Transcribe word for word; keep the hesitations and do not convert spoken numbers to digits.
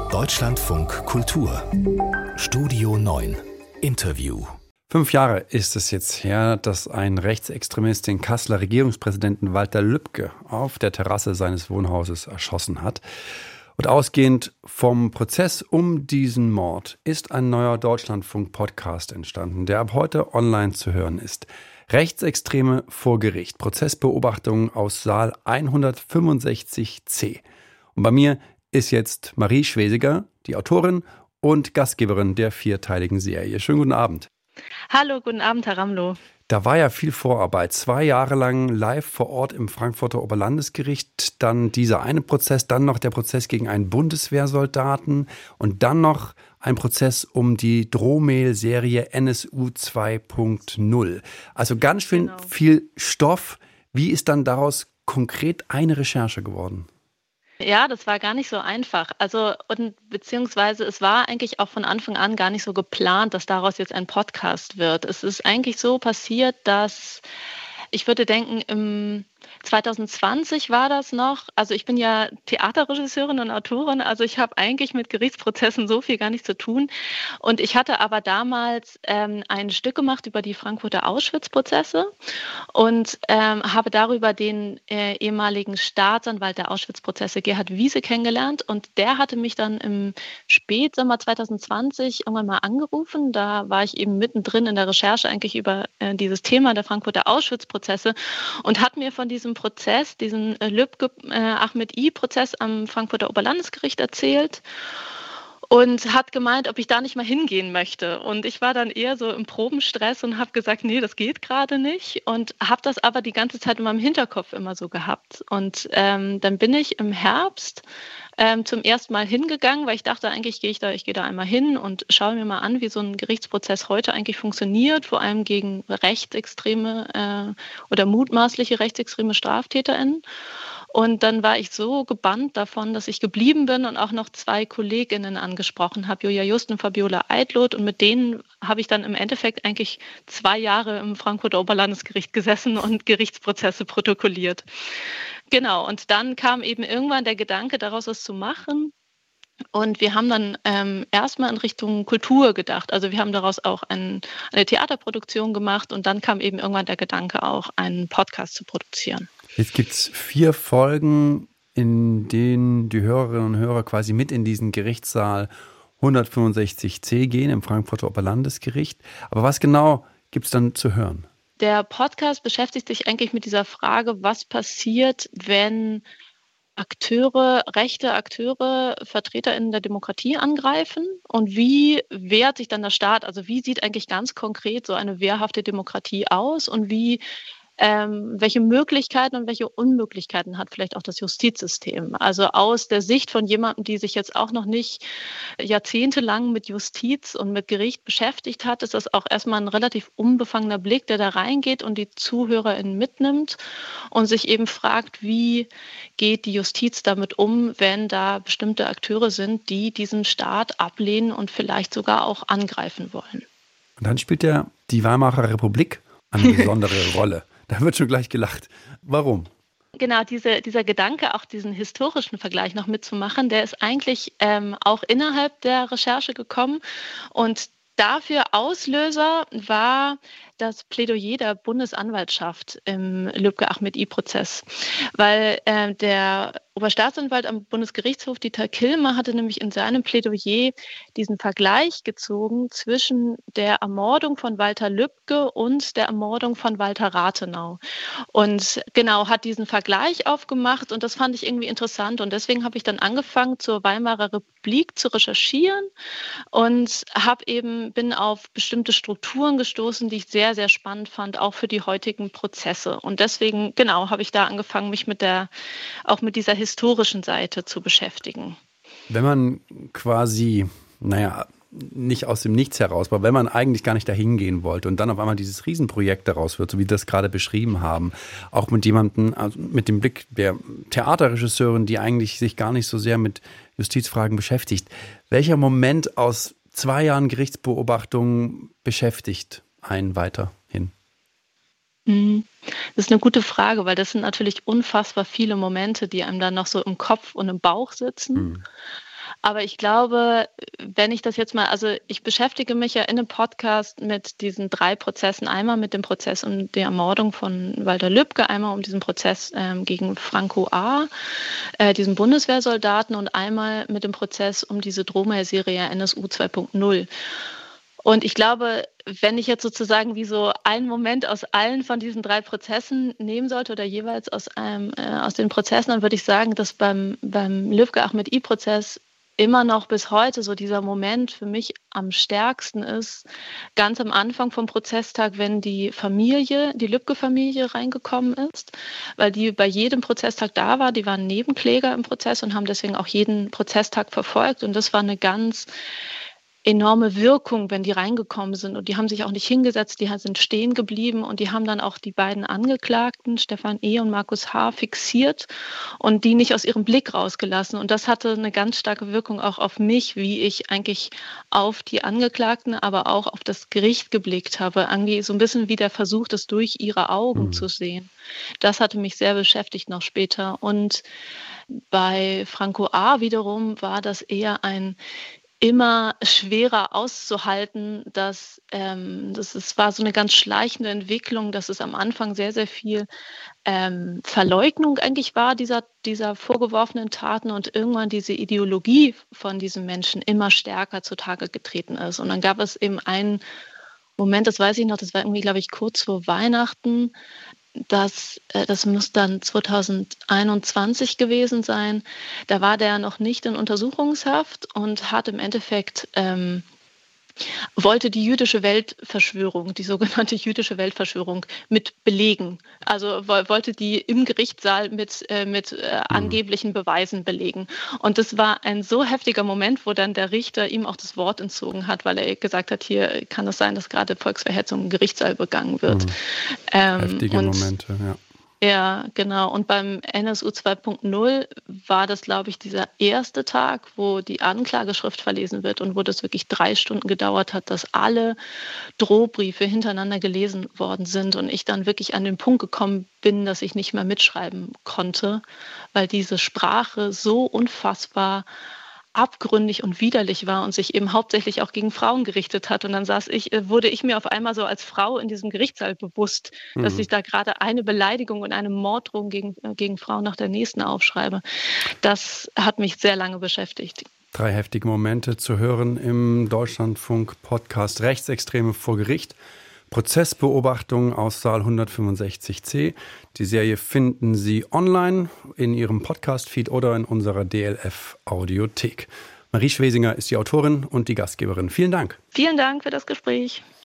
Deutschlandfunk Kultur Studio neun Interview. Fünf Jahre ist es jetzt her, dass ein Rechtsextremist den Kasseler Regierungspräsidenten Walter Lübcke auf der Terrasse seines Wohnhauses erschossen hat. Und ausgehend vom Prozess um diesen Mord ist ein neuer Deutschlandfunk-Podcast entstanden, der ab heute online zu hören ist. Rechtsextreme vor Gericht. Prozessbeobachtungen aus Saal hundertfünfundsechzig c. Und bei mir ist jetzt Marie Schwesiger, die Autorin und Gastgeberin der vierteiligen Serie. Schönen guten Abend. Hallo, guten Abend, Herr Ramlow. Da war ja viel Vorarbeit. Zwei Jahre lang live vor Ort im Frankfurter Oberlandesgericht, dann dieser eine Prozess, dann noch der Prozess gegen einen Bundeswehrsoldaten und dann noch ein Prozess um die Drohmail-Serie N S U zwei Punkt null. Also ganz schön genau. Viel Stoff. Wie ist dann daraus konkret eine Recherche geworden? Ja, das war gar nicht so einfach. Also, und beziehungsweise es war eigentlich auch von Anfang an gar nicht so geplant, dass daraus jetzt ein Podcast wird. Es ist eigentlich so passiert, dass ich würde denken, im zwanzig zwanzig war das noch. Also ich bin ja Theaterregisseurin und Autorin, also ich habe eigentlich mit Gerichtsprozessen so viel gar nichts zu tun. Und ich hatte aber damals ähm, ein Stück gemacht über die Frankfurter Auschwitz-Prozesse und ähm, habe darüber den äh, ehemaligen Staatsanwalt der Auschwitz-Prozesse, Gerhard Wiese, kennengelernt. Und der hatte mich dann im Spätsommer zwanzig zwanzig irgendwann mal angerufen. Da war ich eben mittendrin in der Recherche eigentlich über äh, dieses Thema der Frankfurter Auschwitz-Prozesse und hat mir von diesem Prozess, diesen Lübcke-Ahmed-I-Prozess am Frankfurter Oberlandesgericht erzählt und hat gemeint, ob ich da nicht mal hingehen möchte. Und ich war dann eher so im Probenstress und habe gesagt, nee, das geht gerade nicht. Und habe das aber die ganze Zeit in meinem Hinterkopf immer so gehabt. Und ähm, dann bin ich im Herbst ähm, zum ersten Mal hingegangen, weil ich dachte, eigentlich gehe ich da, ich gehe da einmal hin und schaue mir mal an, wie so ein Gerichtsprozess heute eigentlich funktioniert, vor allem gegen rechtsextreme äh, oder mutmaßliche rechtsextreme StraftäterInnen. Und dann war ich so gebannt davon, dass ich geblieben bin und auch noch zwei KollegInnen angesprochen habe, Julia Just und Fabiola Eidloth. Und mit denen habe ich dann im Endeffekt eigentlich zwei Jahre im Frankfurter Oberlandesgericht gesessen und Gerichtsprozesse protokolliert. Genau, und dann kam eben irgendwann der Gedanke, daraus was zu machen. Und wir haben dann ähm, erstmal in Richtung Kultur gedacht. Also wir haben daraus auch ein, eine Theaterproduktion gemacht und dann kam eben irgendwann der Gedanke, auch einen Podcast zu produzieren. Jetzt gibt es vier Folgen, in denen die Hörerinnen und Hörer quasi mit in diesen Gerichtssaal hundertfünfundsechzig c gehen im Frankfurter Oberlandesgericht. Aber was genau gibt es dann zu hören? Der Podcast beschäftigt sich eigentlich mit dieser Frage, was passiert, wenn Akteure, rechte Akteure, VertreterInnen der Demokratie angreifen und wie wehrt sich dann der Staat? Also wie sieht eigentlich ganz konkret so eine wehrhafte Demokratie aus und wie Ähm, welche Möglichkeiten und welche Unmöglichkeiten hat vielleicht auch das Justizsystem? Also aus der Sicht von jemandem, die sich jetzt auch noch nicht jahrzehntelang mit Justiz und mit Gericht beschäftigt hat, ist das auch erstmal ein relativ unbefangener Blick, der da reingeht und die ZuhörerInnen mitnimmt und sich eben fragt, wie geht die Justiz damit um, wenn da bestimmte Akteure sind, die diesen Staat ablehnen und vielleicht sogar auch angreifen wollen. Und dann spielt ja die Weimarer Republik eine besondere Rolle. Da wird schon gleich gelacht. Warum? Genau, diese, dieser Gedanke, auch diesen historischen Vergleich noch mitzumachen, der ist eigentlich ähm, auch innerhalb der Recherche gekommen. Und dafür Auslöser war das Plädoyer der Bundesanwaltschaft im Lübcke-Ahmed-I-Prozess. Weil äh, der Oberstaatsanwalt am Bundesgerichtshof, Dieter Kilmer, hatte nämlich in seinem Plädoyer diesen Vergleich gezogen zwischen der Ermordung von Walter Lübcke und der Ermordung von Walter Rathenau. Und genau, hat diesen Vergleich aufgemacht und das fand ich irgendwie interessant. Und deswegen habe ich dann angefangen, zur Weimarer Republik zu recherchieren und habe eben, bin auf bestimmte Strukturen gestoßen, die ich sehr, sehr spannend fand, auch für die heutigen Prozesse. Und deswegen, genau, habe ich da angefangen, mich mit der, auch mit dieser historischen Seite zu beschäftigen. Wenn man quasi, naja, nicht aus dem Nichts heraus, aber wenn man eigentlich gar nicht dahin gehen wollte und dann auf einmal dieses Riesenprojekt daraus wird, so wie wir das gerade beschrieben haben, auch mit jemandem, also mit dem Blick der Theaterregisseurin, die eigentlich sich gar nicht so sehr mit Justizfragen beschäftigt. Welcher Moment aus zwei Jahren Gerichtsbeobachtung beschäftigt einen weiterhin? Das ist eine gute Frage, weil das sind natürlich unfassbar viele Momente, die einem dann noch so im Kopf und im Bauch sitzen. Mhm. Aber ich glaube, wenn ich das jetzt mal, also ich beschäftige mich ja in einem Podcast mit diesen drei Prozessen. Einmal mit dem Prozess um die Ermordung von Walter Lübcke, einmal um diesen Prozess ähm, gegen Franco A., äh, diesen Bundeswehrsoldaten, und einmal mit dem Prozess um diese Drohmail-Serie N S U zwei Punkt null. Und ich glaube, wenn ich jetzt sozusagen wie so einen Moment aus allen von diesen drei Prozessen nehmen sollte oder jeweils aus einem äh, aus den Prozessen, dann würde ich sagen, dass beim, beim Lübcke-Ahmed-I-Prozess immer noch bis heute so dieser Moment für mich am stärksten ist, ganz am Anfang vom Prozesstag, wenn die Familie, die Lübcke-Familie reingekommen ist, weil die bei jedem Prozesstag da war. Die waren Nebenkläger im Prozess und haben deswegen auch jeden Prozesstag verfolgt. Und das war eine ganz enorme Wirkung, wenn die reingekommen sind. Und die haben sich auch nicht hingesetzt, die sind stehen geblieben und die haben dann auch die beiden Angeklagten, Stefan E. und Markus H., fixiert und die nicht aus ihrem Blick rausgelassen. Und das hatte eine ganz starke Wirkung auch auf mich, wie ich eigentlich auf die Angeklagten, aber auch auf das Gericht geblickt habe. Irgendwie so ein bisschen wie der Versuch, das durch ihre Augen mhm. zu sehen. Das hatte mich sehr beschäftigt noch später. Und bei Franco A. wiederum war das eher ein immer schwerer auszuhalten, dass ähm, das ist, war so eine ganz schleichende Entwicklung, dass es am Anfang sehr, sehr viel ähm, Verleugnung eigentlich war, dieser, dieser vorgeworfenen Taten, und irgendwann diese Ideologie von diesen Menschen immer stärker zutage getreten ist. Und dann gab es eben einen Moment, das weiß ich noch, das war irgendwie, glaube ich, kurz vor Weihnachten, Das, das muss dann zweitausendeinundzwanzig gewesen sein. Da war der noch nicht in Untersuchungshaft und hat im Endeffekt ähm, wollte die jüdische Weltverschwörung, die sogenannte jüdische Weltverschwörung mit belegen. Also wollte die im Gerichtssaal mit, äh, mit äh, angeblichen Beweisen belegen. Und das war ein so heftiger Moment, wo dann der Richter ihm auch das Wort entzogen hat, weil er gesagt hat, hier kann es sein, dass gerade Volksverhetzung im Gerichtssaal begangen wird. Mhm. Ähm, Heftige und Momente, ja. Ja, genau. Und beim N S U zwei Punkt null war das, glaube ich, dieser erste Tag, wo die Anklageschrift verlesen wird und wo das wirklich drei Stunden gedauert hat, dass alle Drohbriefe hintereinander gelesen worden sind und ich dann wirklich an den Punkt gekommen bin, dass ich nicht mehr mitschreiben konnte, weil diese Sprache so unfassbar abgründig und widerlich war und sich eben hauptsächlich auch gegen Frauen gerichtet hat. Und dann saß ich, wurde ich mir auf einmal so als Frau in diesem Gerichtssaal bewusst, mhm. dass ich da gerade eine Beleidigung und eine Morddrohung gegen, gegen Frauen nach der nächsten aufschreibe. Das hat mich sehr lange beschäftigt. Drei heftige Momente zu hören im Deutschlandfunk-Podcast Rechtsextreme vor Gericht. Prozessbeobachtung aus Saal hundertfünfundsechzig c. Die Serie finden Sie online in Ihrem Podcast-Feed oder in unserer D L F-Audiothek. Marie Schwesinger ist die Autorin und die Gastgeberin. Vielen Dank. Vielen Dank für das Gespräch.